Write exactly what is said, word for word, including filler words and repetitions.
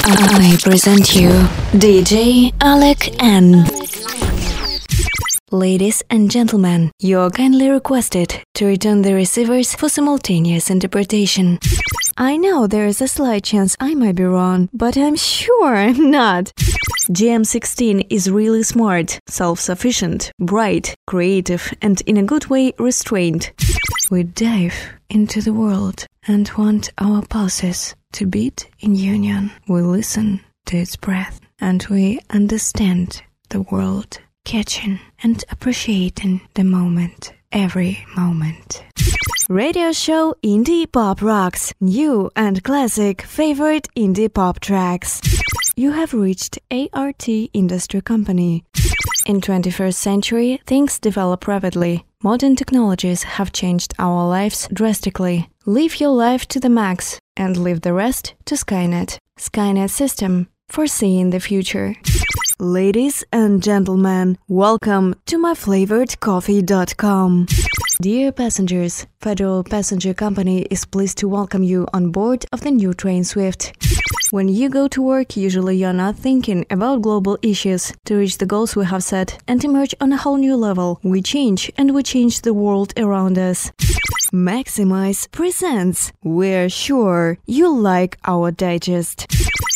I present you D J Alec N. Ladies and gentlemen, you are kindly requested to return the receivers for simultaneous interpretation. I know there is a slight chance I might be wrong, but I'm sure I'm not. G M sixteen is really smart, self-sufficient, bright, creative, and in a good way restrained. We dive into the world and want our pulses to beat in union. We listen to its breath and we understand the world, catching and appreciating the moment, every moment. Radio show Indie Pop Rocks, new and classic favorite indie pop tracks. You have reached A R T Industry Company. In twenty-first century, things develop rapidly. Modern technologies have changed our lives drastically. Live your life to the max and leave the rest to Skynet. Skynet system, foreseeing the future. Ladies and gentlemen, welcome to my flavored coffee dot com. Dear passengers, Federal Passenger Company is pleased to welcome you on board of the new train Swift. When you go to work, usually you're not thinking about global issues. To reach the goals we have set and emerge on a whole new level, we change and we change the world around us. Maximize presents. We're sure you like our digest.